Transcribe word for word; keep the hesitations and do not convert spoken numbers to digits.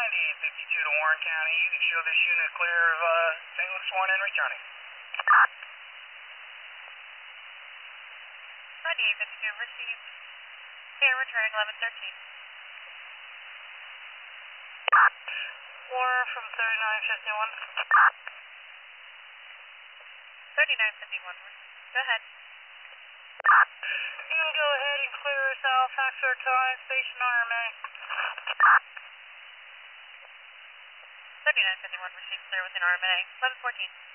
ninety-eight fifty-two to Warren County. You can show this unit clear of uh, Saint Louis one and returning. ninety-eight fifty-two received. And returning eleven thirteen. Warren from thirty-nine fifty-one. thirty-nine fifty-one. Go ahead. You can go ahead and clear us out. Factor time, station R M A. thirty-nine fifty-one received clear within R M A. eleven fourteen.